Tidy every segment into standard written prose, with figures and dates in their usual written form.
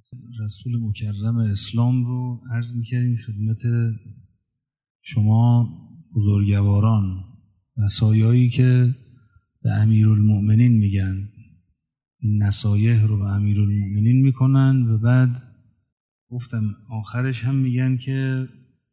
رسول مکرم اسلام رو عرض می‌کردیم خدمت شما بزرگواران و سایه‌ای که به امیرالمؤمنین میگن، این نصایح رو به امیرالمؤمنین میکنن و بعد گفتم آخرش هم میگن که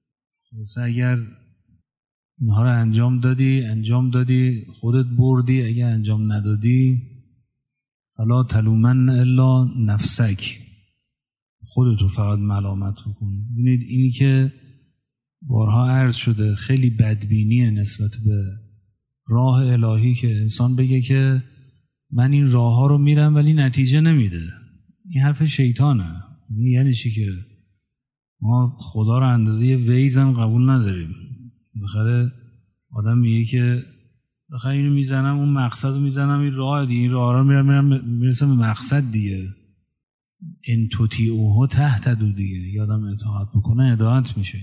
اگر اینها رو انجام دادی خودت بردی، اگر انجام ندادی فلا تلومن الا نفسک، خودتو فقط ملامت کن. ببینید اینی که بارها عرض شده خیلی بدبینیه نسبت به راه الهی که انسان بگه که من این راه ها رو میرم ولی نتیجه نمیده. این حرف شیطانه. یعنی چی؟ که ما خدا رو اندازه یه ویزم قبول نداریم. بخاطر آدم میگه که بخاطر اینو میزنم، اون مقصد رو میزنم، این راه دیگه، این راه رو میرسم به مقصد دیگه. ان تطیعوه تهتدوا دیگه. یادم اطاعت بکنه هدایت میشه.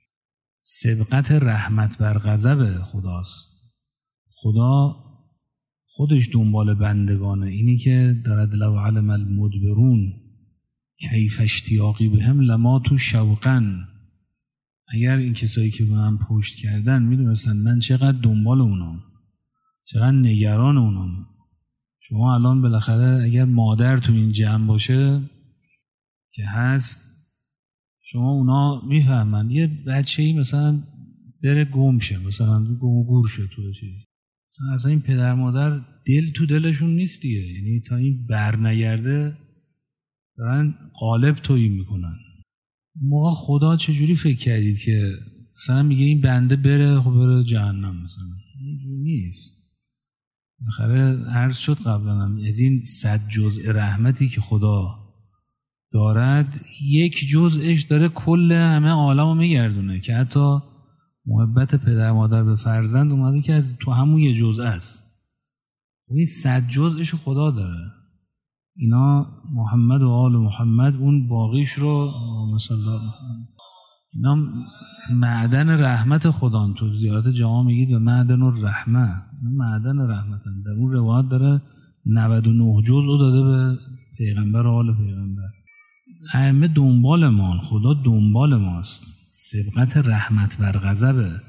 سبقت رحمت بر غضب خداست. خدا خودش دنبال بندگانه. اینی که دارد لو علم المدبرون کیف اشتیاقی بهم لماتوا شوقا. اگر این کسایی که به من پشت کردن میدونستن من چقدر دنبال اونام، چقدر نگران اونام. شما الان بالاخره اگر مادر تو این جمع باشه که هست، شما اونا میفهمن. یه بچه‌ای مثلا بره گم شه، مثلا گم و گور شه تو چیز، اصلا این پدر مادر دل تو دلشون نیست دیگه. یعنی تا این برنگرده دارن قالب تویی میکنن. موقع خدا چجوری فکر کردید که مثلا میگه این بنده بره، خب بره جهنم؟ مثلا اینجوری نیست. بخاطر عرض شد قبلا هم از این 100 جزء رحمتی که خدا دارد، یک جزءش داره کل همه عالم رو میگردونه، که حتی محبت پدر مادر به فرزند اومده که تو همون یه جزء است. این 100 جزءش خدا داره. اینا محمد و آل محمد، اون باقیش رو مثلا اینا معدن رحمت خدا. تو زیارت جامع میگید و معدن الرحمه، معدن رحمتن. در اون روایت داره 99 جزء داده به پیغمبر و آل پیغمبر. ائمه دنبال ما، خدا دنبال ماست. سبقت رحمت بر غضبه.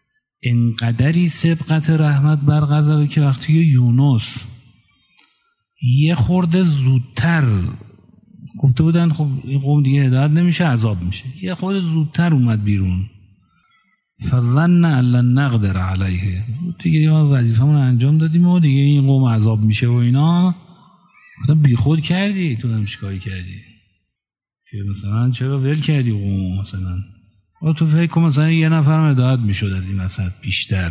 انقدری سبقت رحمت بر غضبه که وقتی یونس یه خورده زودتر گفته بودن خب این قوم دیگه هدایت نمیشه، عذاب میشه، یه خورده زودتر اومد بیرون. فظن ان لن نقدر علیه، دیگه ما وظیفمون رو انجام دادیم و دیگه این قوم عذاب میشه و اینا. گفتم بیخود کردی، تو هم چیکار کردی؟ که مثلا چرا ول کردی قوم؟ مثلا تو فکر کن مثلا یه نفر هدایت میشد از این وسط بیشتر.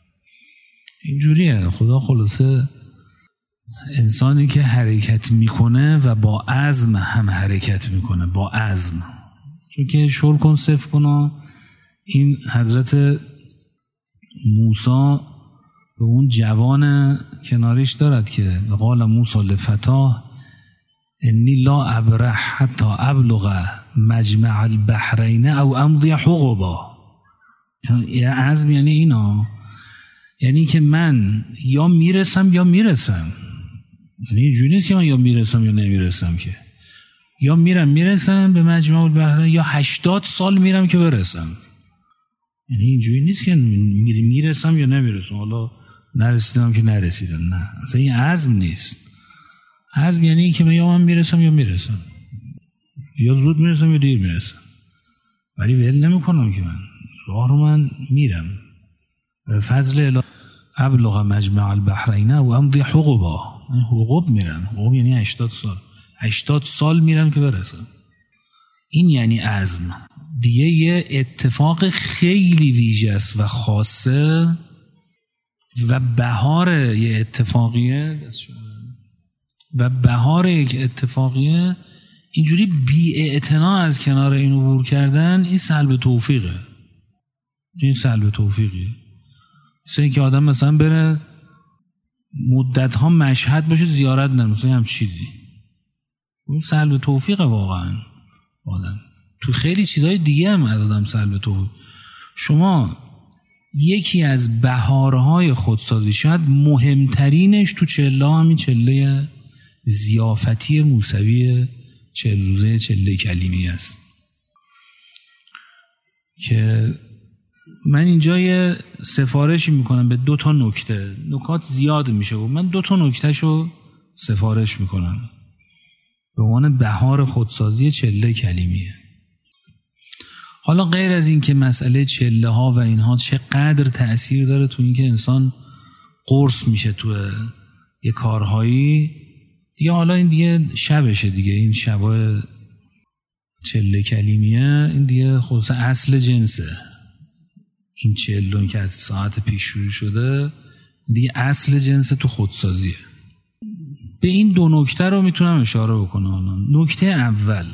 اینجوریه خدا. خلاصه انسانی که حرکت میکنه و با عزم هم حرکت میکنه، با عزم. چون که شل کن صفر کن. این حضرت موسی به اون جوان کناریش دارد که قال موسی لفتاه انی لا ابرح حتی ابلغ مجمع البحرین او امضی حقبا. یعنی عزم یعنی اینا، یعنی که من یا میرسم یا میرسم. یعنی اینجوری نیست که من یا میرسم یا نمیرسم، که یا میرسم به مجمع البحرین یا 80 سال میرم که برسم. یعنی اینجوری نیست که میرسم یا نمیرسم، حالا نرسیدم که نرسیدم. نه، اصلا این عزم نیست. عزم یعنی که یا من میرسم یا میرسم، یا زود میرسم یا دیر میرسم، ولی ول نمیکنم که من راه رو من میرم به فضل الهی. ابلغ مجمع البحرین و امضی حقبا. حقوق میرم، حقوق یعنی 80 سال، 80 سال میرم که برسم. این یعنی عزم دیگه. یه اتفاق خیلی ویژه است و خاصه و بهار یه اتفاقیه و بهار یک اتفاقیه. اینجوری بی‌اعتنا از کنار این عبور کردن، این سلب توفیقه. این سلب توفیقیه. مثل که آدم مثلا بره مدت ها مشهد باشه زیارت نمیشه، هم چیزی. اون سلب توفیقه واقعا. آدم تو خیلی چیزای دیگه هم آدم سلب توفیق. شما یکی از بهارهای خودسازی، شاید مهمترینش تو چله، همین چله ضیافتی موسوی 40 روزه چله کلیمی است که من اینجا یه سفارشی میکنم به 2 نکته. نکات زیاد میشه و من 2 نکتهشو سفارش میکنم به عنوان بهار خودسازی چله کلیمیه. حالا غیر از این که مسئله چله ها و اینها چقدر تأثیر داره تو این که انسان قرص میشه تو یه کارهایی دیگه، حالا این دیگه شبشه دیگه، این شبای چله کلیمیه این دیگه خصوص اصل جنسه. این چلون که از ساعت پیش شروع شده دیگه اصل جنس تو خودسازیه. به این 2 نکته رو میتونم اشاره بکنم. نکته اول،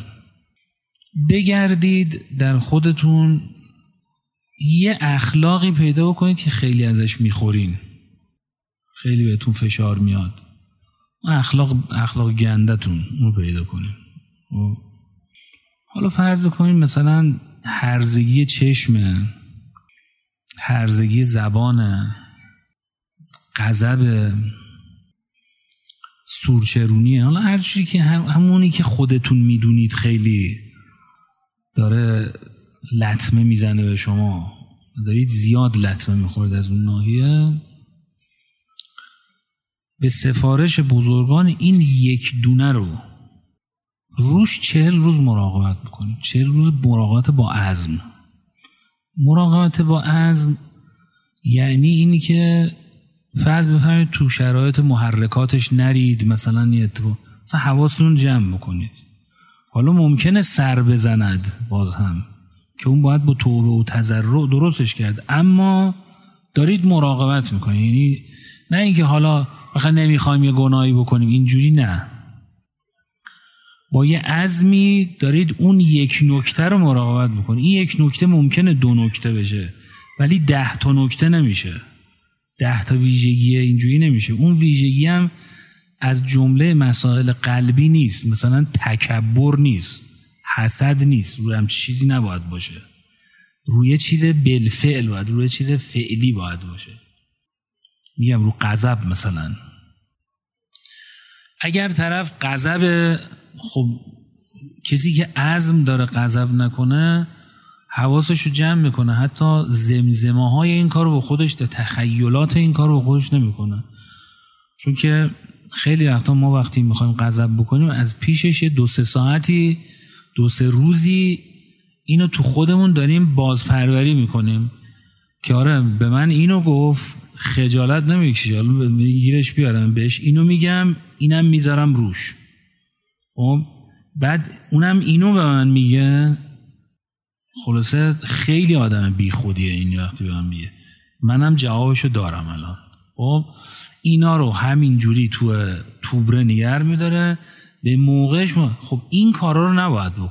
بگردید در خودتون یه اخلاقی پیدا بکنید که خیلی ازش میخورین، خیلی بهتون فشار میاد، اخلاق گندتون رو پیدا کنید. حالا فرض بکنید مثلا هرزگی چشمه، هرزگی زبانه، غضب، سورچرونیه، حالا هر چیزی که همونی که خودتون میدونید خیلی داره لطمه میزنه به شما، دارید زیاد لطمه میخورید از اون ناحیه، به سفارش بزرگان این 1 دونه رو روش 40 روز مراقبت بکنید. 40 روز مراقبت با عزم. مراقبت با عزم یعنی اینی که فرض بفرمایید تو شرایط محرکاتش نرید، مثلا حواستون جمع بکنید. حالا ممکنه سر بزند باز هم که اون باید با توبه و تضرع درستش کرد، اما دارید مراقبت میکنید. یعنی نه اینکه حالا واقعا نمیخوایم یه گناهی بکنیم، اینجوری نه، با یه عزمی دارید اون 1 نکته رو مراقبت میکنید. این 1 نکته ممکنه 2 نکته بشه ولی 10 تا نکته نمیشه، 10 تا ویژگی اینجوری نمیشه. اون ویژگی هم از جمله مسائل قلبی نیست، مثلا تکبر نیست، حسد نیست، روی هم چیزی نباید باشه، روی چیز بالفعل باید، روی چیز فعلی باید باشه. میگم رو غضب مثلا، اگر طرف غضب، خب کسی که عزم داره غضب نکنه حواسش رو جمع میکنه، حتی زمزمه های این کار رو به خودش، تخیلات این کار رو به خودش نمیکنه. چون که خیلی وقتا ما وقتی میخوایم غضب بکنیم از پیشش 2-3 ساعتی 2-3 روزی اینو تو خودمون داریم بازپروری میکنیم که آره به من اینو گفت، خجالت نمیکشی، حالا گیرش بیارم بهش اینو میگم، اینم میذارم روش. بعد اونم اینو به من میگه. خلاصه خیلی آدم بی خودیه این وقتی به من میگه، منم جوابشو دارم الان. اینا رو همین جوری تو توبره نگر میداره به موقعش. خب این کارا رو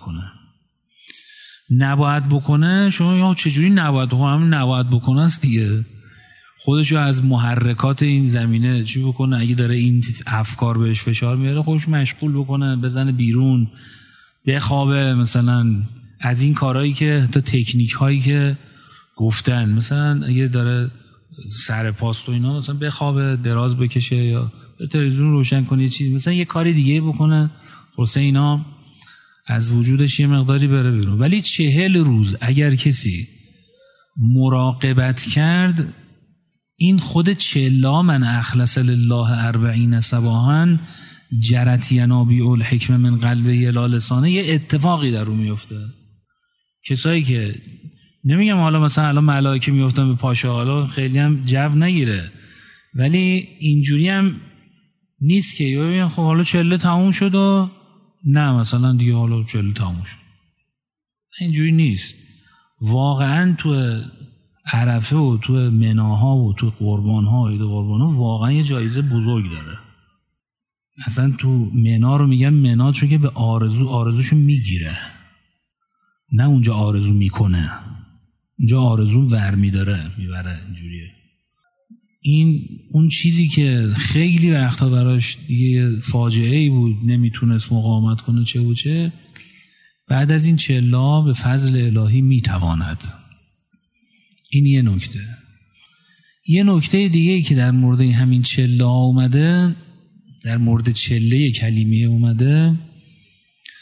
نباید بکنه. شما یا چجوری نباید بکنه؟ همین نباید بکنه است دیگه. خودشو از محرکات این زمینه چی بکنه؟ اگه داره این افکار بهش فشار میاره خودش مشغول بکنه، بزنه بیرون، بخوابه. مثلا از این کارهایی که تا تکنیک هایی که گفتن، مثلا اگه داره سر پاست و اینا مثلا بخوابه، دراز بکشه یا تلویزیون روشن کنه، یه چیز مثلا یه کاری دیگه بکنه، خلاصه اینا از وجودش یه مقداری بره بیرون. ولی 40 روز اگر کسی مراقبت کرد، این خود 40 من اخلص لله 40 صباحا جرت ینابیع الحکمه من قلبه الی لسانه، یه اتفاقی در رو میفته. کسایی که نمیگم حالا مثلا الان ملائکه میفتن به پاشه، حالا خیلی هم جو نگیره، ولی اینجوری هم نیست که ببین خب حالا 40 تموم شد و نه مثلا دیگه حالا 40 تموم شد. اینجوری نیست. واقعا تو عرفه و تو مناها و تو قربانها و عید قربانها واقعا یه جایزه بزرگ داره. اصلا تو منا رو میگن منا چون که به آرزوشو میگیره، نه اونجا آرزو میکنه، اونجا آرزو ور میبره. اینجوریه. این اون چیزی که خیلی وقتا براش دیگه فاجعه‌ای بود، نمیتونست مقاومت کنه چه و چه، بعد از این 40 به فضل الهی میتواند. این یه نکته. یه نکته دیگه که در مورد همین 40 اومده، در مورد چله کلیمه اومده،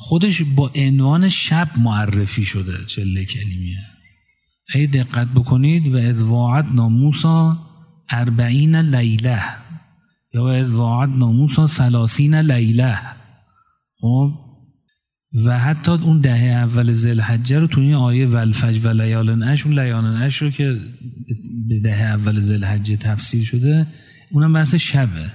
خودش با عنوان شب معرفی شده. چله کلمیه اگه دقت بکنید، و اذ واعدنا موسی 40 لیله یا و اذ واعدنا موسی 30 لیله. خب و حتی اون دهه اول ذوالحجه رو تو این آیه والفجر و لیال عشر، اون لیال عشر رو که به دهه اول ذوالحجه تفسیر شده، اونم بحث شبه.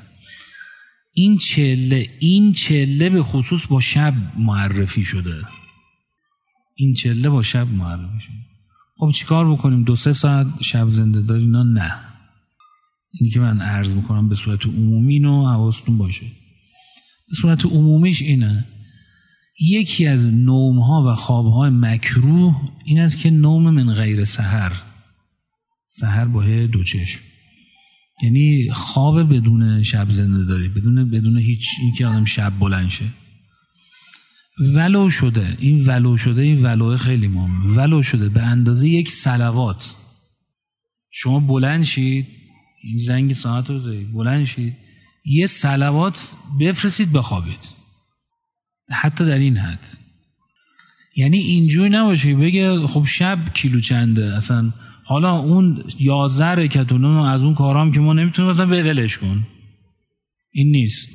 این چله به خصوص با شب معرفی شده. این چله با شب معرفی شده. خب چیکار بکنیم؟ 2-3 ساعت شب زنده داری؟ نه. اینی که من عرض میکنم به صورت عمومی اینو حواستون باشه. به صورت عمومیش اینه، یکی از نوم‌ها و خواب‌های مکروه این است که نوم من غیر سحر با دو چشم، یعنی خواب بدون شب زنده داری، بدون هیچ اینکه آدم شب بلند شه. ولو شده این ولو خیلی مهمه، ولو شده به اندازه 1 صلوات شما بلند شید، این زنگ ساعت رو زدید بلند شید 1 صلوات بفرستید بخوابید، حتی در این حد. یعنی اینجوری نباشه بگه خب شب کیلو چنده، اصلا حالا اون 11 رکعت از اون کارام که ما نمیتونیم مثلا ولش کن، این نیست.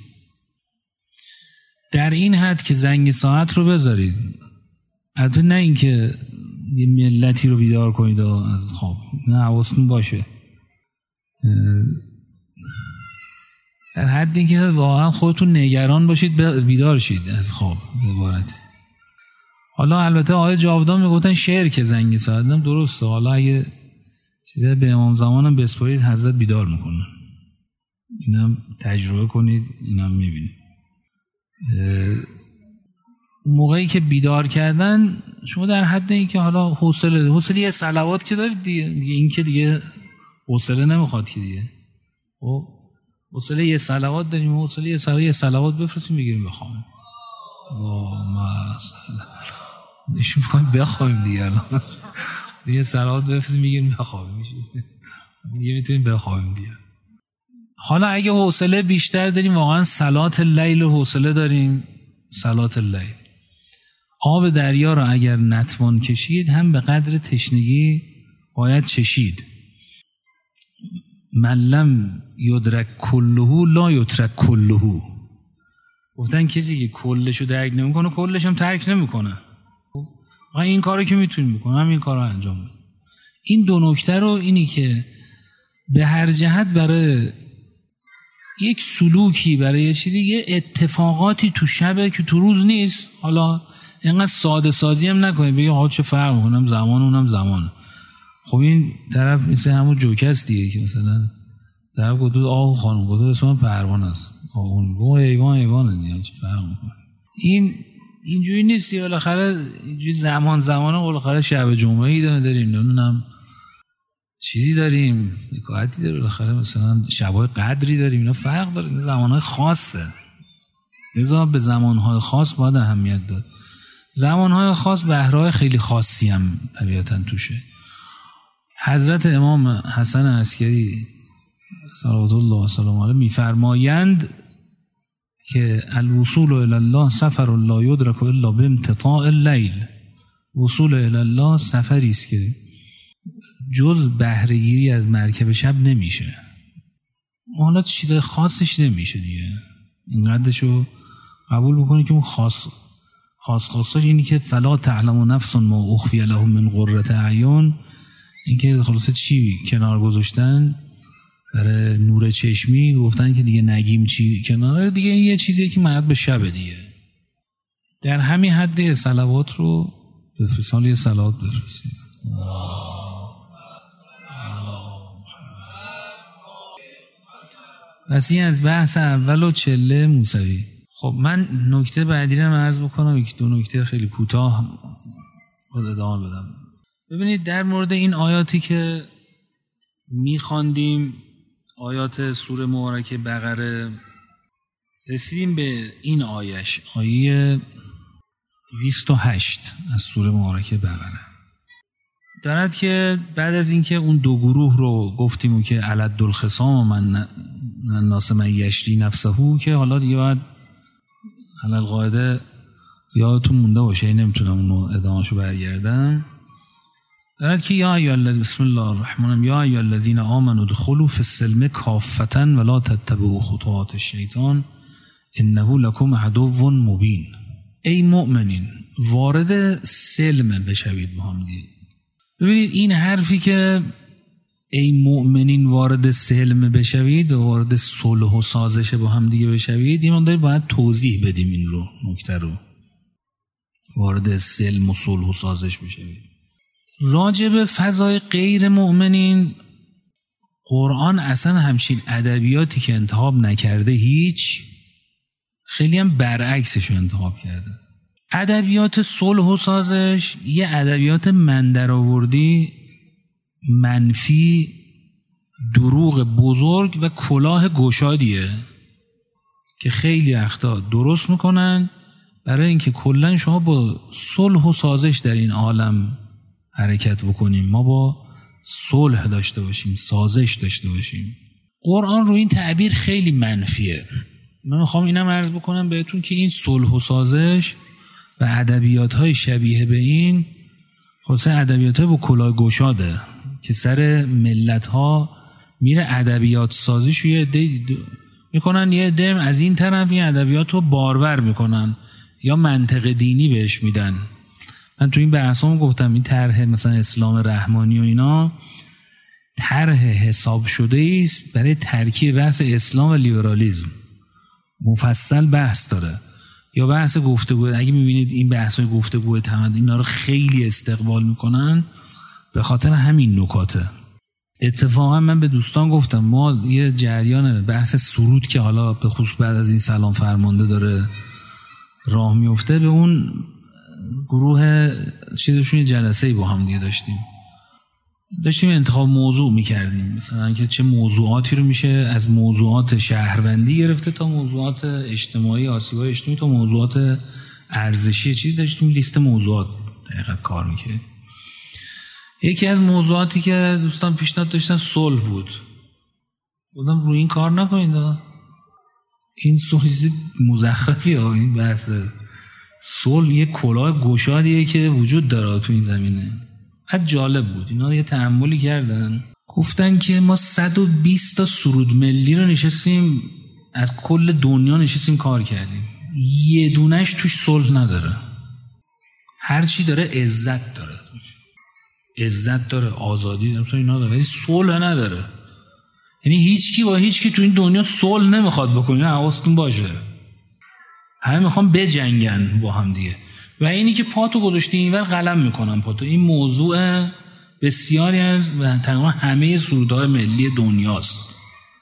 در این حد که زنگ ساعت رو بذارید، البته نه اینکه یه ملتی رو بیدار کنید از خواب، نه، حواستون باشه در حدی که واقعا خودتون نگران باشید بیدار شید از خواب عبارت. حالا البته آیه جاودان میگفتن شعر که زنگ ساعت هم درسته، حالا اگه چیزی به امام زمانم بسپارید حضرت بیدار میکنن، اینم تجربه کنید، اینم میبینید. موقعی که بیدار کردن شما در حد این که حالا حوصله یه صلوات که دارید دیگه این که دیگه حوصله نمیخواد که دیگه، خب حوصله یه صلوات داریم، حوصله یه صلوات بفرستیم بگیریم بخوابیم. نشون بخوابیم دیگه، الان دیگه صلوات بفرستیم بگیریم بخوابیم، دیگه میتونیم بخوابیم دیگه. حالا اگه حوصله بیشتر داریم، واقعا صلات اللیل حوصله داریم، صلات اللیل آب دریا رو اگر نتوان کشید هم به قدر تشنگی باید چشید. من لم یدرک کله لا یترک کله. گفتن کسی که کلشو درک نمیکنه کلش هم ترک نمیکنه. این کارو که میتونیم بکنیم همین کارو انجام بدیم. این 2 نکته رو، اینی که به هر جهت برای یک سلوکی، برای یه چیزی، یه اتفاقاتی تو شبه که تو روز نیست، حالا اینقدر ساده سازی هم نکنید بگید آقا چه فرق میکنم زمان اونم زمان. خب این طرف مثل همون جوکه است دیگه که مثلا طرف گفت آقا خانم گفت اسم پروانه است، اون گفت ایوان دیگه چه فرق میکنه. این اینجوری نیستی، بالاخره اینجوری زمان بالاخره شب جمعه ای داریم، نمیدونم چیزی داریم، نکاتی داره، بالاخره مثلا شبای قدری داریم، اینا فرق داره، این زمانهای خاصه، لذا به زمانهای خاص باید اهمیت داد. زمانهای خاص بهرهای خیلی خاصی هم طبیعتا توشه. حضرت امام حسن عسکری صلوات الله و سلام علیه میفرمایند که الوصول الی الله سفر لا یدرک الا بامتطاع اللیل. وصول الی الله سفری است که جز بهره‌گیری از مرکب شب نمیشه، حالا چیز خاصش نمیشه دیگه، اینقدرشو قبول بکنی که اون خاصش اینی که فلا تعلم نفس ما اخفی لهم من قرة اعین، این که خلاصه چی کنار گذاشتن برای نور چشمی، گفتن که دیگه نگیم چی کنار دیگه، یه چیزی که مربوط به شب دیگه. در همین حد صلوات رو بفرست، یه صلوات بفرستید. پس این از بحث اول و چله موسوی. خب من نکته بعدی رو عرض بکنم، 1-2 نکته خیلی کوتاه رو ادامه بدم. ببینید در مورد این آیاتی که می‌خواندیم، آیات سوره مبارکه بقره، رسیدیم به این آیه 208 از سوره مبارکه بقره. دارد که بعد از اینکه اون 2 گروه رو گفتیم و که علد الخصام و من الناس من یشری نفسه، که حالا دیگه باید علل قاعده یادتون مونده باشه، نمیتونم اونو ادامهشو برگردم. دارد که یا بسم الله الرحمن الرحیم، یا ایها الذین آمنوا ادخلوا فی السلم کافة ولا تتبعوا خطوات الشیطان انه لکم عدو مبین. ای مؤمنین وارد سلم بشوید با هم دیگه. ببینید این حرفی که ای مؤمنین وارد سلم بشوید و وارد صلح و سازش با هم دیگه بشوید، این داریم باید توضیح بدیم این رو، نکته رو. وارد سلم و صلح و سازش بشوید. راجع به فضای غیر مؤمنین قرآن اصلا همچین ادبیاتی که انتخاب نکرده، هیچ، خیلی هم برعکسش رو انتخاب کرده. ادبیات صلح و سازش یه ادبیات مندرآوردی، منفی، دروغ بزرگ و کلاه گشادیه که خیلی وقتا درست میکنن برای اینکه کلا شما با صلح و سازش در این عالم حرکت بکنیم، ما با صلح داشته باشیم، سازش داشته باشیم. قرآن رو این تعبیر خیلی منفیه. من میخوام اینم عرض بکنم بهتون که این صلح و سازش و ادبیات‌های شبیه به این خاصه ادبیات‌های با کلاه گشاده که سر ملت‌ها میره ادبیات سازیش یه عده میکنن، یه عده از این طرف این ادبیات رو بارور میکنن یا منطق دینی بهش میدن. من تو این بحثام گفتم این طرح مثلا اسلام رحمانی و اینا طرح حساب شده است برای ترکیب بحث اسلام و لیبرالیسم، مفصل بحث داره. یا بحث گفتگو، اگه میبینید این بحث‌های گفتگو تمدن اینا رو خیلی استقبال میکنن به خاطر همین نکاته. اتفاقا من به دوستان گفتم ما یه جریان بحث سرود که حالا به خصوص بعد از این سلام فرمانده داره راه میفته، به اون گروه چیزشون جلسه‌ای با هم دیگه داشتیم انتخاب موضوع میکردیم، مثلا که چه موضوعاتی رو میشه از موضوعات شهروندی گرفته تا موضوعات اجتماعی، آسیب‌های اجتماعی تا موضوعات ارزشی، چیزی داشتیم لیست موضوعات دقیقاً کار میکرد. یکی از موضوعاتی که دوستان پیشنهاد داشتن صلح بود. بودم روی این کار نکنید، این صلح مزخرفیه، این بحث صلح یه کلاه گشادیه که وجود داره تو این زمینه. حد جالب بود، اینا یه تأملی کردن، گفتن که ما 120 تا سرود ملی رو نشستیم از کل دنیا نشستیم کار کردیم، یه دونش توش صلح نداره. هر چی داره عزت داره، عزت داره، آزادی داره، اینا داره، ولی صلح نداره. یعنی هیچکی با هیچکی تو این دنیا صلح نمیخواد بکنه، حواستون باشه. همه میخوان بجنگن با هم دیگه و اینی که پاتو گذاشتی اینور قلم میکنن پاتو. این موضوع بسیاری از و تقریبا همه سرودهای ملی دنیاست.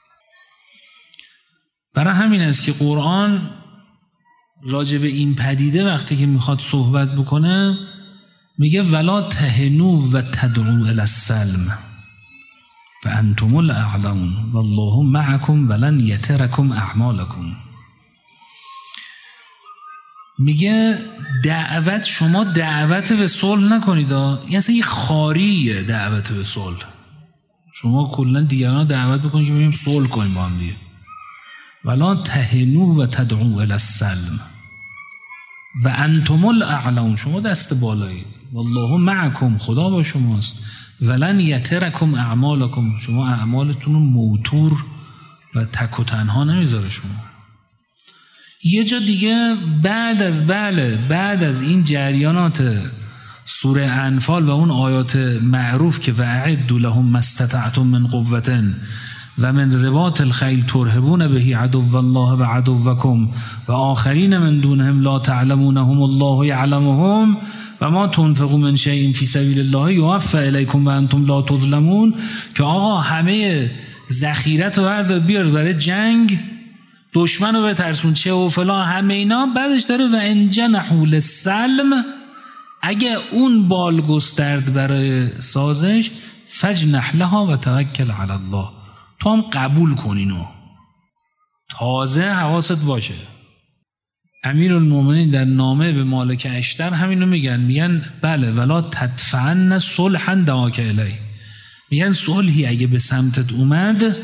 برای همین است که قرآن راجع به این پدیده وقتی که میخواد صحبت بکنه میگه ولا تهنوا و تدعوا الی السلم فانتم الاعلون والله معکم ولن یترکم اعمالکم. میگه دعوت، شما دعوت به صلح نکنید، این اصلا یه خاریه دعوت به صلح. شما کلا دیگران دعوت بکنید که بریم صلح کنیم با هم دیگه. ولا تهنوا و تدعوا الی السلم و انتم الاعلون، شما دست بالایید، والله معکم، خدا با شماست، ولن یترکم اعمالکم، شما اعمالتون رو موتور و تک و تنها نمیذاره شما. یه جا دیگه بعد از این جریانات سوره انفال و اون آیات معروف که وَأَعِدُّوا لَهُم مَّا اسْتَطَعْتُم مِّن قُوَّةٍ وَمِن رِبَاطِ الْخَيْلِ تُرْهِبُونَ بِهِ عَدُوَّ اللَّهِ وَعَدُوَّكُمْ وَآخَرِينَ مِن دُونِهِمْ لَا تَعْلَمُونَهُمُ اللَّهُ يَعْلَمُهُمْ وَمَا تُنْفِقُوا مِن شَيْءٍ فِي سَبِيلِ اللَّهِ يُوَفَّ إِلَيْكُمْ وَأَنتُمْ لَا تُظْلَمُونَ. که آقا همه ذخیرت رو بردار بیار برای جنگ، دشمن رو بترسون، چه و فلان، همه اینا. بعدش داره و ان جنحوا للسلم، اگه اون بال گسترد برای سازش فجنح لها و توکل علی الله، تو هم قبول کن اینو. تازه حواست باشه، امیرالمومنین در نامه به مالک اشتر همینو میگن بله ولا تدفعن صلحا دعاک الی، میگن صلحی اگه به سمتت اومد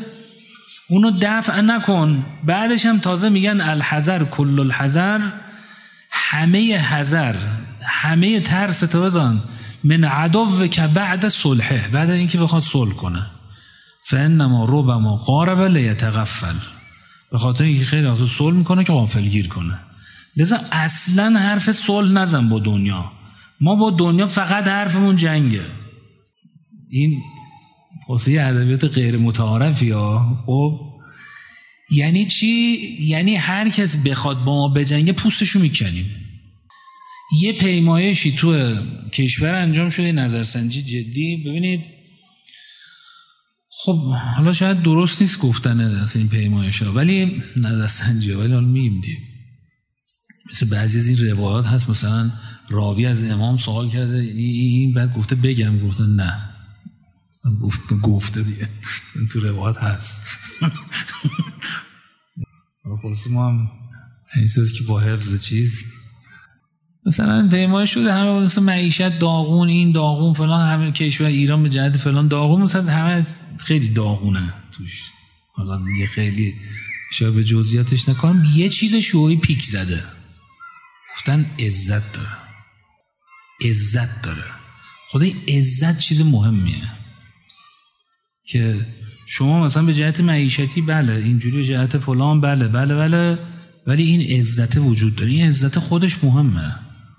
اونو دفع نکن. بعدش هم تازه میگن الحذر کل الحذر، همه حذر، همه ترس تو بزن من عدو که بعد صلحه، بعد اینکه بخواد صلح کنه. فانما ربما قارب لیتغفل، به خاطر اینکه خیلی وقتا صلح میکنه که غافلگیر کنه. لذا اصلا حرف صلح نزن با دنیا. ما با دنیا فقط حرفمون جنگه. این خاصه ادبیات غیر متعارفی ها. خب یعنی چی؟ یعنی هر کس بخواد با ما بجنگه پوستشو میکنیم. یه پیمایشی تو کشور انجام شده، نظرسنجی جدی. ببینید خب حالا شاید درست نیست گفتن این پیمایش ها، ولی نظرسنجی ها، ولی حالا میگیم دیگه. مثل بعضی از این روایات هست، مثلا راوی از امام سوال کرده این بعد گفته بگم، گفته نه، گفته دیگه تو روایات هست. خلاصی ما هم احساس که با حفظ چیز مثلا پیمایش شده، همه مثلا معیشت داغون، این داغون فلان، همه کشور ایران به جهت فلان داغون، مثلا همه خیلی داغونه توش. حالا دیگه خیلی شاید به جزئیاتش نکنم. یه چیز شوی پیک زده، گفتن عزت داره. عزت داره. خدای عزت چیز مهمیه که شما مثلا به جهت معیشتی بله اینجوری، به جهت فلان بله، ولی این عزت وجود داره. این عزت خودش مهمه.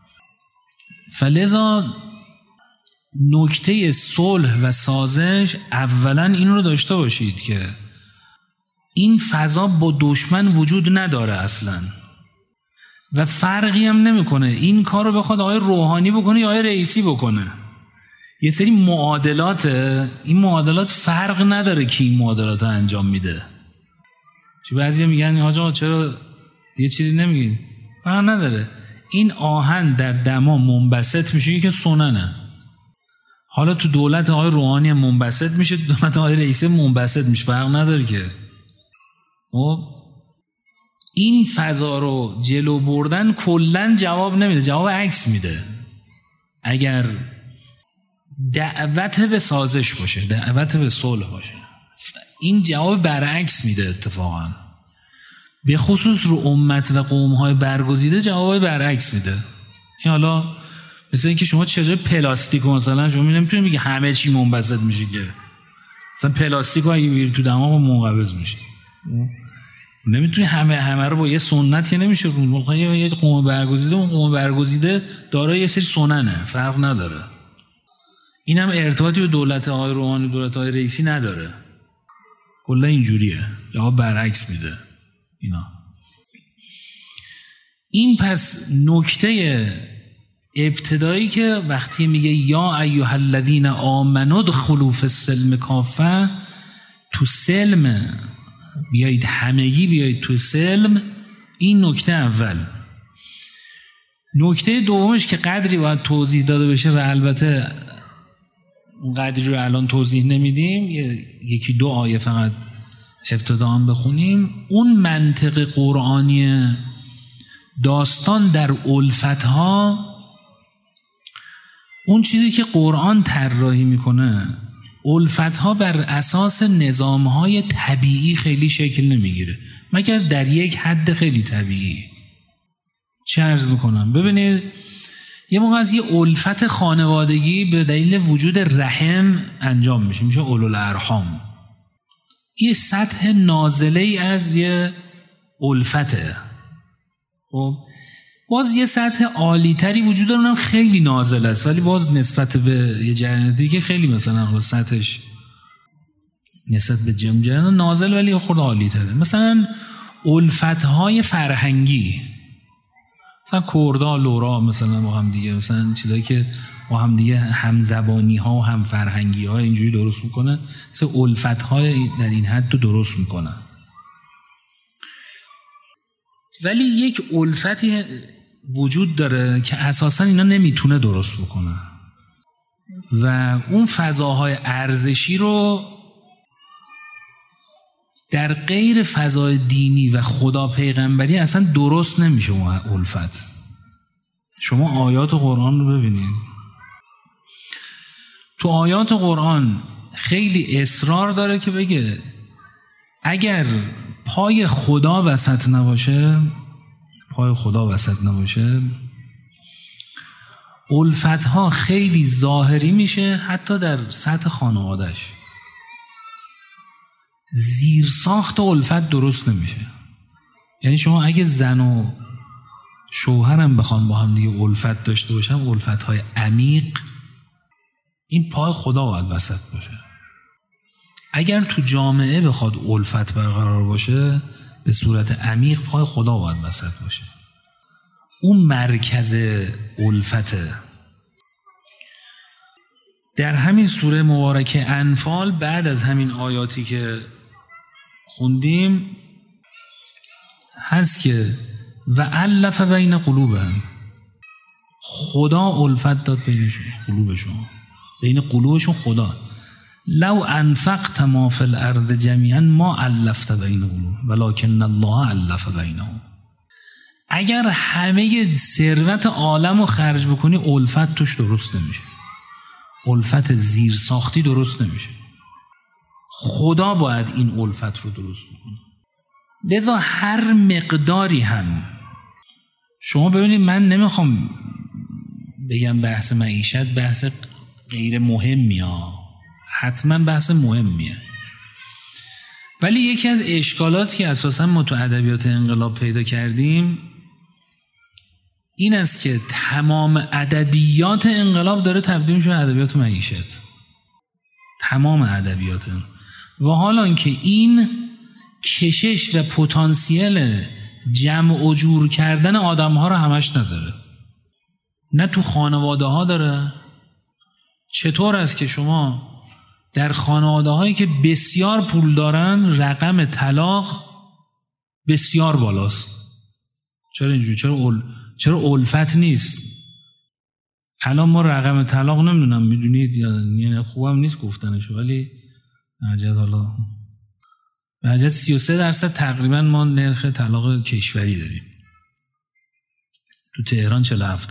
فلذا نکته صلح و سازش اولا این رو داشته باشید که این فضا با دشمن وجود نداره اصلا و فرقی هم نمیکنه این کار رو بخواد آقای روحانی بکنه یا آقای رئیسی بکنه. یه سری معادلات، این معادلات فرق نداره که این معادلات رو انجام میده. چون بعضی میگن آقا چرا یه چیزی نمیگی؟ فرق نداره. این آهن در دما منبسط میشه که سننه. حالا تو دولت آقای روحانی منبسط میشه، تو دولت آقای رئیسی منبسط میشه، فرق نداره که. این فضا رو جلو بردن کلن جواب نمیده، جواب عکس میده. اگر دعوت به سازش باشه، دعوت به صلح باشه، این جواب برعکس میده اتفاقا. به خصوص رو امت و قوم‌های برگزیده جواب برعکس میده. این حالا مثل اینکه شما چقدر پلاستیک مثلا شما نمیتونید بگی همه چی منبسط میشه که مثلا پلاستیک اگه بری تو دماغ منقبض میشه. نمیتونی همه رو با یه سنت که نمیشه رو. یه قوم برگزیده، اون قوم برگزیده دارای یه سری سننه، فرق نداره. اینم ارتباطی به دولت آقای روحانی، دولت آقای رئیسی نداره. کلا اینجوریه، جواب برعکس میده اینا. این پس نکته ابتدایی که وقتی میگه یا ایها الذین آمنوا ادخلوا فی السلم کافه، تو سلم بیایید، همگی بیایید تو سلم. این نکته اول. نکته دومش که قدری باید توضیح داده بشه و البته اون قدری رو الان توضیح نمیدیم، یکی دو آیه فقط ابتداً بخونیم. اون منطق قرآنی داستان در الفتها، اون چیزی که قرآن طراحی میکنه، الفتها بر اساس نظامهای طبیعی خیلی شکل نمیگیره مگر در یک حد خیلی طبیعی. چه عرض میکنم؟ ببینید یه موقع از یه الفت خانوادگی به دلیل وجود رحم انجام میشه اولوالارحام. یه سطح نازله از یه الفته. خب باز یه سطح عالی تری وجود داره، اونم خیلی نازل است، ولی باز نسبت به یه جریان دیگه خیلی مثلا سطحش نسبت به جریان نازل ولی خود عالی تره. مثلا الفتهای فرهنگی، مثلا کردا، لورا، مثلا با هم دیگه، مثلا چیزایی که با هم دیگه هم زبانی ها و هم فرهنگی ها اینجوری درست میکنن، مثلا الفتهای در این حد رو درست میکنن. ولی یک الفتی وجود داره که اساسا اینا نمیتونه درست بکنه و اون فضاهای ارزشی رو در غیر فضای دینی و خدا پیغمبری اصلا درست نمیشه. اون الفت، شما آیات قرآن رو ببینید، تو آیات قرآن خیلی اصرار داره که بگه اگر پای خدا وسط نباشه، پای خدا وسط نباشه الفت‌ها خیلی ظاهری میشه، حتی در سطح خانواده‌اش زیرساخت الفت درست نمیشه. یعنی شما اگه زن و شوهرم بخوان با هم دیگه الفت داشته باشن، الفت‌های عمیق، این پای خدا باید وسط باشه. اگر تو جامعه بخواد الفت برقرار باشه به صورت عمیق، پای خدا باید وسط باشه. اون مرکز الفته. در همین سوره مبارکه انفال، بعد از همین آیاتی که خوندیم هست که و الف بین قلوبهم، خدا الفت داد بینشون، قلوبشون، بین قلوبشون خدا. لو انفقت ما فی الارض جمیعا ما الفت بین قلوبهم ولکن الله الف بینهم. اگر همه ثروت عالم رو خرج بکنی، الفت توش درست نمیشه، الفت زیر ساختی درست نمیشه. خدا باید این الفت رو درست بکنه. لذا هر مقداری هم شما ببینید، من نمیخوام بگم بحث معیشت بحث غیر مهمیه، حتما بحث مهمیه، ولی یکی از اشکالاتی که اساسا ما تو ادبیات انقلاب پیدا کردیم این است که تمام ادبیات انقلاب داره تبدیل میشه به ادبیات معیشت، تمام ادبیات. و حالا که این کشش و پتانسیل جمع و جور کردن آدم ها رو همش نداره، نه تو خانواده ها داره. چطور است که شما در خانواده هایی که بسیار پول دارن رقم طلاق بسیار بالاست؟ چرا اینجوری؟ چرا الفت نیست؟ الان ما رقم طلاق نمیدونم میدونید یا خوبم نیست گفتنش، ولی عجب حالا عجب 33% تقریبا ما نرخ طلاق کشوری داریم. تو تهران 47%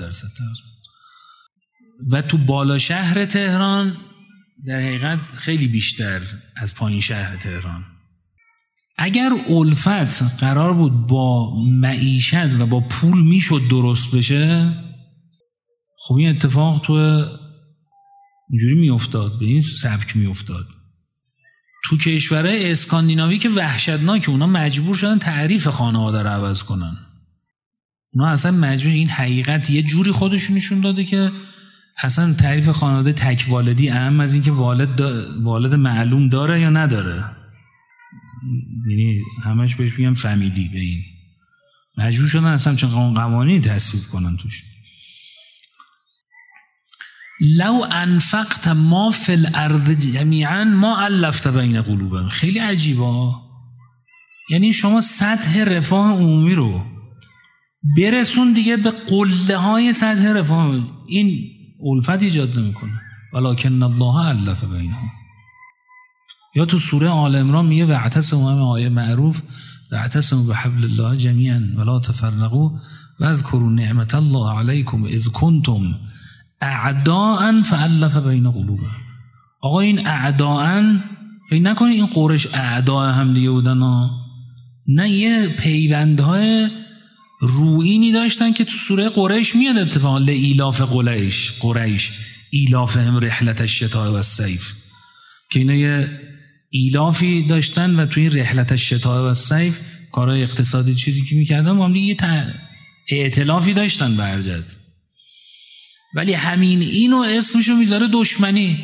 و تو بالا شهر تهران در حقیقت خیلی بیشتر از پایین شهر تهران. اگر الفت قرار بود با معیشت و با پول میشد درست بشه، خب این اتفاق تو اینجوری میافتاد، به این سبک میافتاد. تو کشورهای اسکاندیناوی که وحشتناکه، اونا مجبور شدن تعریف خانواده رو عوض کنن. اونا اصلا مجبور، این حقیقت یه جوری خودشون نشون داده که اصلا تعریف خانواده تک والدی اهم از این که والد معلوم داره یا نداره. یعنی همش بهش میگن فامیلی. به این مجبور شدن اصلا چون قوانینی تصویب کنن توش. لو انفقت ما فی الارض جمیعا ما الفت بین قلوبهم. خیلی عجیبه. یعنی شما سطح رفاه عمومی رو برسون دیگه به قله های سطح رفاه، این الفت ایجاد نمیکنه. ولکن الله الف بینهم. یا تو سوره آل عمران میگه واعتصموا، همه آیه معروف، واعتصموا بحبل الله جمیعا ولا تفرقوا واذکروا نعمت الله علیکم اذ کنتم اعداء فالف بین قلوبهم. آقا این اعداء، فکر نکنید این قریش اعداء هم دیگه بودن، نه، یه پیوندهای روئینی داشتن که تو سوره قریش میاد اتفاقا. لایلاف قریش ایلافهم رحلت الشتاء و الصیف، که اینا یه ایلافی داشتن و توی رحلت الشتاء و الصیف کارهای اقتصادی چیزی که میکردن با هم دیگه یه ائتلافی داشتن برجت. ولی همین اینو اسمشو میذاره دشمنی.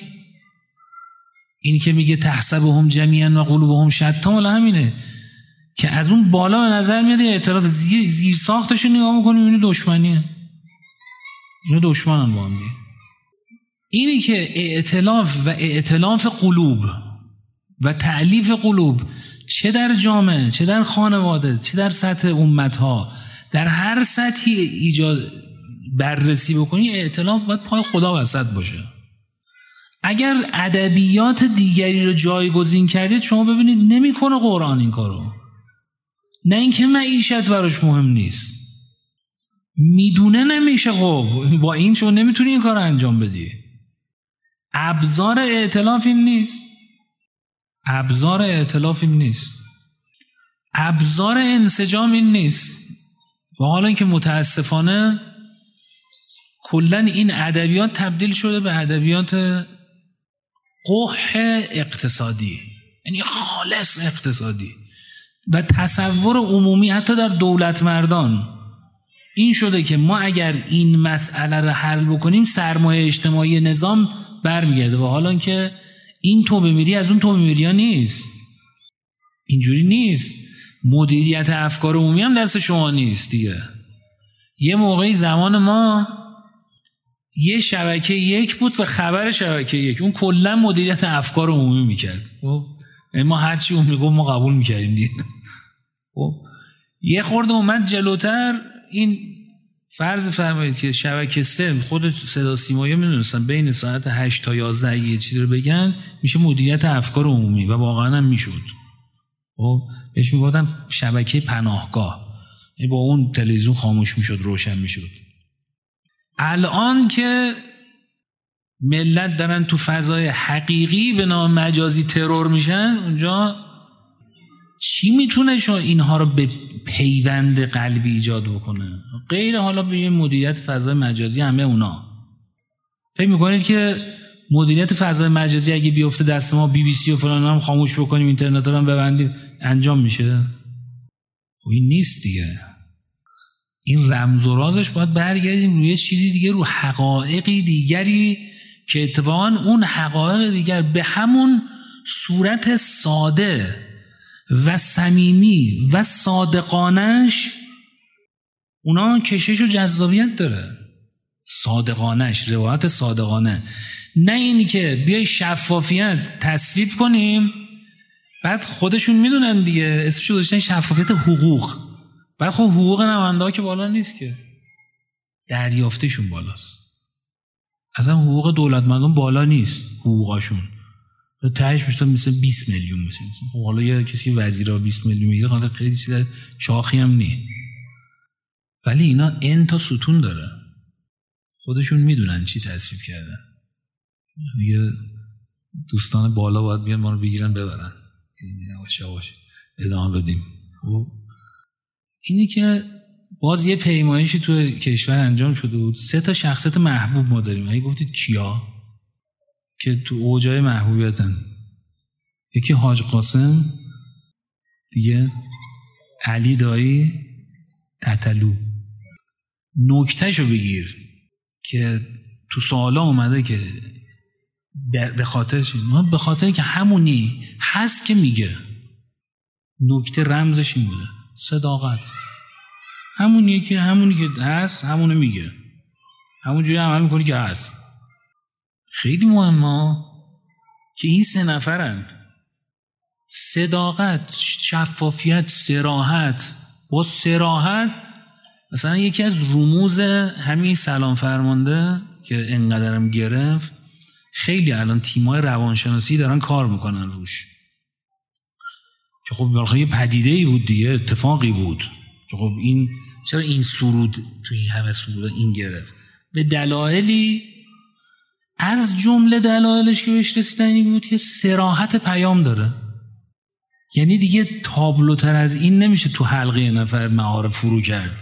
این که میگه تحسبهم جمیعا و قلوبهم شتی، مال همینه که از اون بالا به نظر میاد ائتلاف، زیر ساختشو نگاه میکنی میبینی دشمنیه. اینا دشمنن با هم دیگه. اینی که ائتلاف و ائتلاف قلوب و تألیف قلوب، چه در جامعه، چه در خانواده، چه در سطح امتها، در هر سطحی ایجاد بررسی بکنی، ائتلاف باید پای خدا وسط باشه. اگر ادبیات دیگری رو جایگزین کردید، شما ببینید نمیکنه قرآن این کارو. نه اینکه معیشت براش مهم نیست، میدونه نمیشه. خب با این شما نمیتونی این کار انجام بدی. ابزار ائتلاف این نیست، ابزار ائتلاف این نیست، ابزار انسجام این نیست. و حالا اینکه متاسفانه کلا این ادبیات تبدیل شده به ادبیات قح اقتصادی، یعنی خالص اقتصادی و تصور عمومی حتی در دولت مردان این شده که ما اگر این مسئله رو حل بکنیم سرمایه اجتماعی نظام برمیگرده، و حالا که این توبه میری از اون توبه میری ها نیست، اینجوری نیست. مدیریت افکار عمومی هم دست شما نیست دیگه. یه موقعی زمان ما یه شبکه یک بود و خبر شبکه یک اون کلا مدیریت افکار عمومی میکرد. ما هرچی اون میگفت ما قبول میکردیم دیگه. یه خورده اومد جلوتر، این فرض بفرمایید که شبکه 3 خود صدا سیمایی میدونستن بین ساعت 8 تا 11 یه چیزی رو بگن میشه مدیریت افکار عمومی، و واقعا هم میشد. بهش میگفتن شبکه پناهگاه، با اون تلویزیون خاموش میشد روشن میشد. الان که ملت دارن تو فضای حقیقی به نام مجازی ترور میشن، اونجا چی میتونه اینها رو به پیوند قلبی ایجاد بکنه غیر حالا به یه مدیریت فضای مجازی؟ همه اونا فکر میکنید که مدیریت فضای مجازی اگه بیفته دست ما BBC و فلان هم خاموش بکنیم اینترنت رو هم ببندیم انجام میشه؟ و این نیست دیگه. این رمز و رازش باید برگردیم روی چیزی دیگه، رو حقایقی دیگری که اتفاقا اون حقایق دیگر به همون صورت ساده و صمیمی و صادقانش اونا کشش و جذابیت داره. صادقانش، روایت صادقانه، نه اینی که بیای شفافیت تصویب کنیم بعد خودشون میدونن دیگه اسمشو گذاشتن شفافیت حقوق، بعد خب حقوق نماینده‌ها که بالا نیست که، دریافتشون بالاست. اصلا حقوق دولت مردم بالا نیست، حقوقاشون تهش میشه مثل 20 میلیون میشه. خب حالا یه کسی که وزیرا 20 میلیون میگیره حالا خیلی چیز شاخی هم نی، ولی اینا ان تا ستون داره، خودشون میدونن چی تصویب کردن دیگه. دوستان بالا باید بیان ما رو بگیرن ببرن، یواش یواش ادامه بدیم. اینی که باز یه پیمایشی تو کشور انجام شده بود، 3 تا شخصیت محبوب ما داریم. اگه گفتید کیا که تو اوجای محبوبیتن، یکی حاج قاسم، دیگه علی دایی، تتلو. نکتهشو بگیر که تو سوالا اومده که به خاطر چی؟ به خاطر که همونی هست که میگه. نکته رمزش این بوده، صداقت. همونی که هست همونو میگه، همونجوری عمل میکنی که هست. خیلی مهمه که این 3 نفرن. صداقت، شفافیت، صراحت. با صراحت مثلا یکی از رموز همین سلام فرمانده که انقدرم گرفت، خیلی الان تیمای روانشناسی دارن کار میکنن روش، که خب بالاخره یه پدیده‌ای بود دیگه، اتفاقی بود که خب این چرا این سرود توی همه سرود این گرفت؟ به دلایلی، از جمله دلایلش که بهش رسیدن این بود که صراحت پیام داره. یعنی دیگه تابلوتر از این نمیشه تو حلقه یه نفر معارف فرو کرد.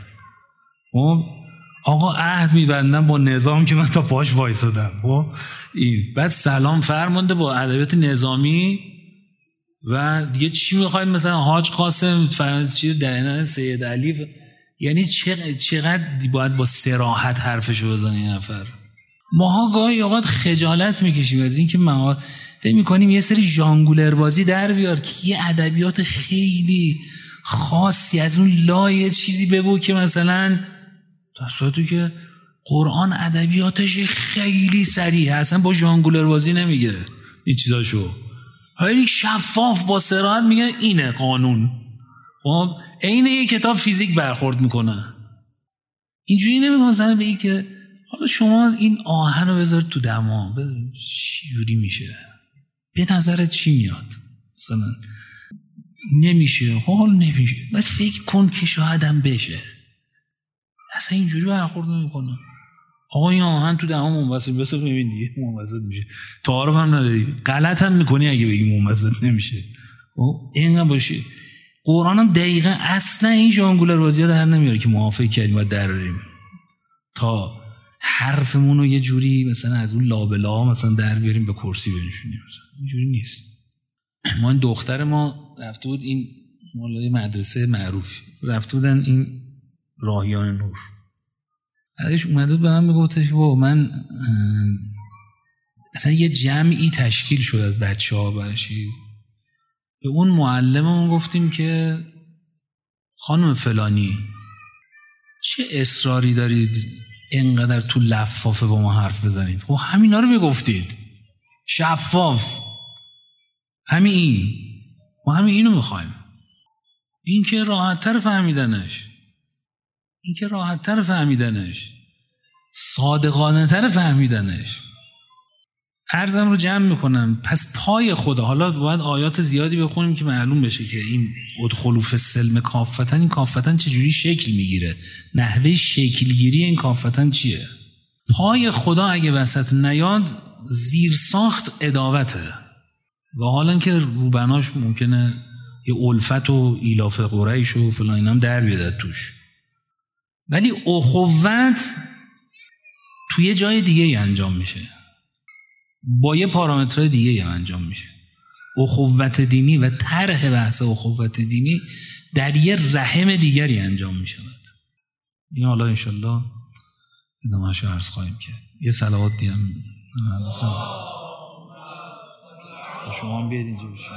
آقا عهد میبندم با نظام که من تا پاش وایسادم. این بعد سلام فرمانده با ادبیات نظامی و دیگه چی میخواید؟ مثلا حاج قاسم چیز دهنه سید علی. یعنی چقدر باید با صراحت حرفشو بزنه این نفر. ماها گاهی اوقات خجالت میکشیم از این که فکر میکنیم یه سری ژانگولر بازی در بیار که یه ادبیات خیلی خاصی از اون لایه چیزی بگو که مثلا در صورتی که قرآن ادبیاتش خیلی صریحه، اصلا با ژانگولر بازی نمیگه این چیزاشو، خیلی شفاف با صراحت میگه اینه قانون. خب عین یه کتاب فیزیک برخورد میکنه. اینجوری نمیگه مثلا بگی که حالا شما این آهن رو بذار تو دما چجوری میشه، به نظرت چی میاد؟ مثلا نمیشه. حالا نمیشه، باید فکر کن که شاید هم بشه. اصلا اینجوری برخورد نمیکنه. آقا این آهن تو دما منبسط بسه، ببین دیگه منبسط میشه. تعارف هم نداری، غلط هم میکنی اگه بگی منبسط نمیشه. اینقدر باشه. قرآن هم دقیقا اصلا این ژانگولر بازی ها در نمیاره که موافق کردیم و دراریم تا حرفمون رو یه جوری مثلا از اون لابلا مثلا در بیاریم به کرسی بنشونیم، اینجوری نیست. ما این دختر ما رفته بود، این مولای مدرسه معروف رفته بودن این راهیان نور، ازش اومده به من میگفتش با من اصلا یه جمعی تشکیل شد از بچه‌ها باشی، به اون معلممون گفتیم که خانم فلانی چه اصراری دارید اینقدر تو لفافه با ما حرف بزنید؟ خب همینا رو میگفتید شفاف، ما همین اینو میخوایم. این که راحت‌تر فهمیدنش، صادقانه‌تر فهمیدنش. عرضم رو جمع میکنم. پس پای خدا، حالا باید آیات زیادی بخونیم که معلوم بشه که این ادخلوا فی السلم کافة، این کافة چجوری شکل میگیره، نحوه شکلگیری این کافة چیه. پای خدا اگه وسط نیاد زیر ساخت عداوته، و حالا که روبناش ممکنه یه الفت و ایلاف قریش و فلان اینام در بیاد توش، ولی اخوت توی جای دیگه انجام میشه، با یه پارامترهای دیگه انجام میشه. اخوت دینی و طرح بحث اخوت دینی در یه رحم دیگری انجام میشه. این حالا انشالله ادامه‌اش عرض خواهیم کرد. یه صلوات دیم شما هم بیاید اینجا بشید.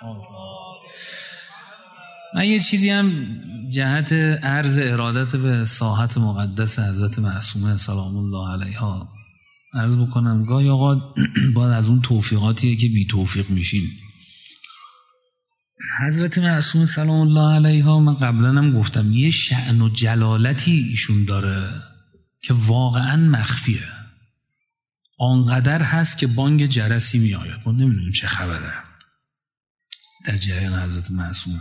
من یه چیزی هم جهت عرض ارادت به ساحت مقدس حضرت معصومه سلام الله علیها عرض بکنم. گاهی اوقات باید از اون توفیقاتیه که بی توفیق میشین. حضرت معصومه سلام الله علیها من قبلا هم گفتم یه شأن و جلالتی ایشون داره که واقعا مخفیه، آنقدر هست که بانگ جرسی می آید، ما نمیدونیم چه خبره در جریان حضرت معصومه.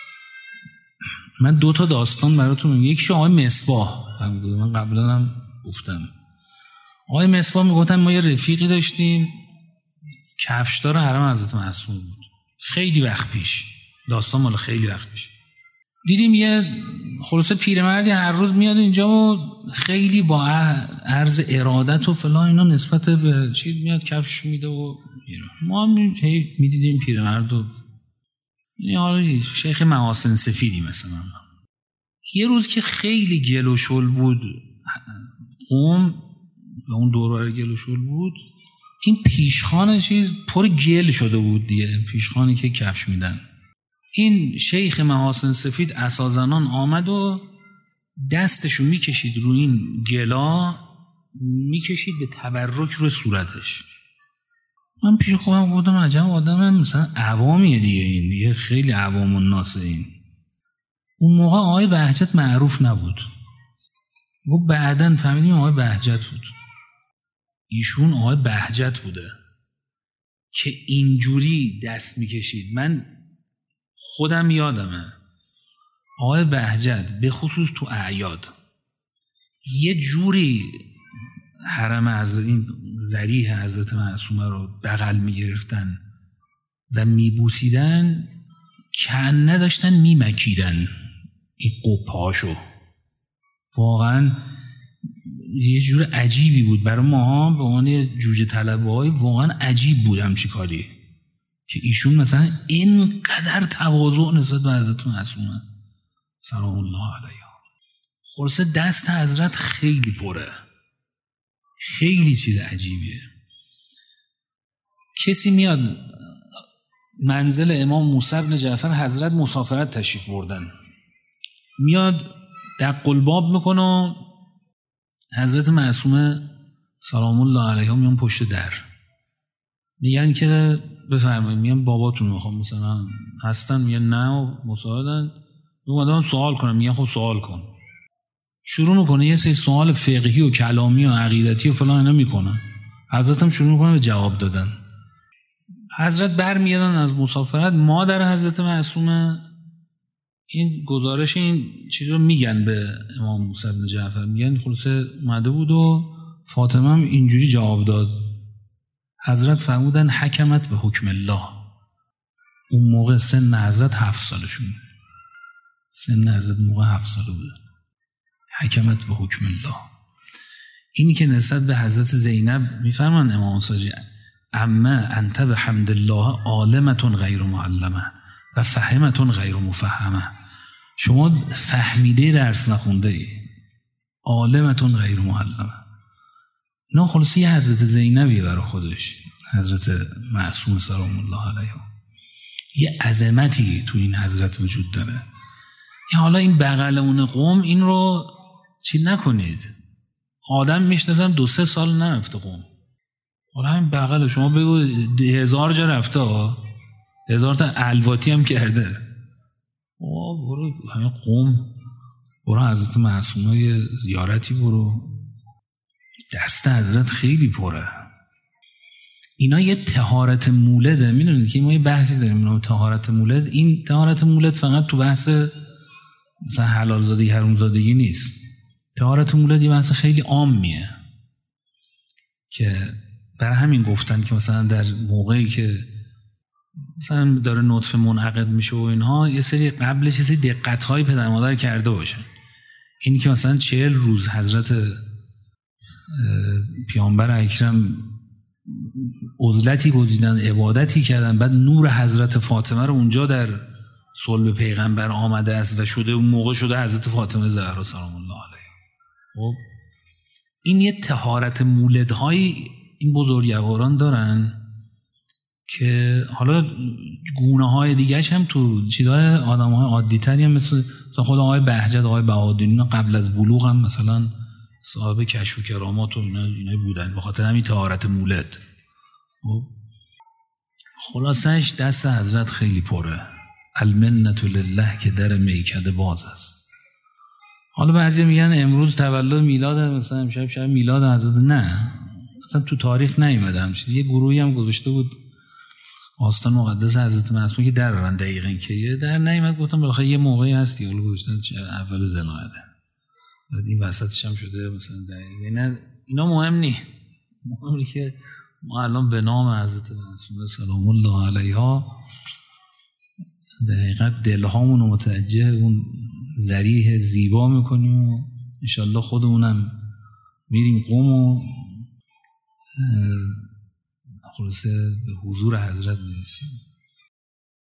من 2 تا داستان براتون میگم. یکیش آقای مصباح، من قبلا هم گفتم. آقای مصباح میگفتن ما یه رفیقی داشتیم کفشدار حرم حضرت معصومه بود. خیلی وقت پیش، داستان مال خیلی وقت پیش، دیدیم یه خلاصه پیرمردی هر روز میاد اینجا و خیلی با عرض ارادت و فلان اینا نسبت به چیز میاد کفش میده و ما هم میدیدیم پیرمرد و یعنی شیخ محاسن سفیدی مثلا. یه روز که خیلی گل و شل بود و اون دوربر گل و شل بود، این پیشخان چیز پر گل شده بود دیگه، پیشخانی که کفش میدن. این شیخ محاسن سفید عصازنان آمد و دستشو میکشید رو این گلا، میکشید به تبرک رو صورتش. من پیش خودم گفتم عجب آدم مثلا عوامیه دیگه، این دیگه خیلی عوام الناس. این اون موقع آقای بهجت معروف نبود و بعدن فهمیدیم آقای بهجت بود. ایشون آقای بهجت بوده که اینجوری دست میکشید. من خودم یادمه آقای بهجت به خصوص تو اعیاد یه جوری حرم از این ذریح حضرت معصومه رو بغل میگرفتن و میبوسیدن که نداشتن میمکیدن این قپاشو. واقعا یه جور عجیبی بود برای ما به عنوان جوجه طلبه‌های، واقعا عجیب بود همچین کاری که ایشون مثلا اینقدر تواضع نسبت به حضرت معصومه سلام الله علیها. خلاصه دست حضرت خیلی پره، خیلی چیز عجیبیه. کسی میاد منزل امام موسی بن جعفر، حضرت مسافرت تشریف بردن، میاد دق الباب میکنه، حضرت معصومه سلام الله علیها میان پشت در، میگن که بفرمایید. میگن باباتون میخوام مثلا هستن؟ میگن نه و مساعدن. اومدن سوال کنم، میگن خب سوال کن. شروع میکنه یه سری سوال فقهی و کلامی و عقیدتی و فلان اینا میکنه. حضرت هم شروع میکنه به جواب دادن. حضرت برمیادن از مسافرت، مادر حضرت معصومه این گزارش این چیز رو میگن به امام موسی بن جعفر، میگن خلاصه اومده بود و فاطمه هم اینجوری جواب داد. حضرت فرمودن حکمت به حکم الله. اون موقع سن حضرت 7 سالشون بود. سن حضرت موقع 7 ساله بود. حکمت به حکم الله. اینی که نسبت به حضرت زینب میفرمان امام ساجی اما انت به حمد الله عالمتون غیر معلمه و فهمتون غیر مفهمه. شما فهمیده درس نخونده ای، عالمتون غیر معلمه. نه خلاصی حضرت زینبی برای خودش، حضرت معصوم سلام الله علیه، یه عظمتی تو این حضرت وجود داره. حالا این بغل اون قوم این رو چی نکنید، آدم میشناسم 2-3 سال نرفته قوم، حالا همین بغل شما بگو 1000 جا رفته، 1000 تا الواتی هم کرده، برو همین قوم، برو حضرت معصومه زیارتی برو، دست حضرت خیلی پره. اینا یه طهارت مولده. میدونید که ما یه بحثی داریم اینا طهارت مولد. این طهارت مولد فقط تو بحث مثلا حلال زادگی حرام زادگی نیست. طهارت مولد یه بحث خیلی عامیه که برای همین گفتن که مثلا در موقعی که مثلا داره نطفه منعقد میشه و اینها یه سری قبلش یه سری دقت‌های پدر مادر کرده باشن. این که مثلا 40 روز حضرت پیامبر اکرم عزلتی گزیدن، عبادتی کردن، بعد نور حضرت فاطمه رو اونجا در صلب پیغمبر آمده است و شده اون موقع شده حضرت فاطمه زهرا سلام الله علیها. خب این یه طهارت مولدهای این بزرگواران دارن که حالا گونه های دیگه‌اش هم تو چیزهای آدم‌های عادی‌تری هم مثل خود آقای بهجت، آقای بهادری قبل از بلوغ هم مثلا صاحب کشف و کرامات و اینا بودن به خاطر همین طهارت مولد. خلاصش دست حضرت خیلی پره. المنت لله که در میکده باز است. حالا بعضی میگن امروز تولد میلاد مثلا امشب شب میلاد حضرت، نه اصلا تو تاریخ نیومده همچین. یه گروهی هم گذاشته بود آستان مقدس حضرت معصومه که درارن دقیقاً که یه در نیومد، گفتم بالاخره یه موقعی هست دیگه گذاشتن اول ذوالقعده، بعد این وسطش هم شده مثلا دقیقاً. اینا مهم نیست، مهمه که ما الان به نام حضرت معصومه سلام الله علیها دقیقاً دلهامون رو متوجه اون ذریح زیبا میکنیم و انشالله خودمونم میریم قوم و خلاصه به حضور حضرت میرسیم.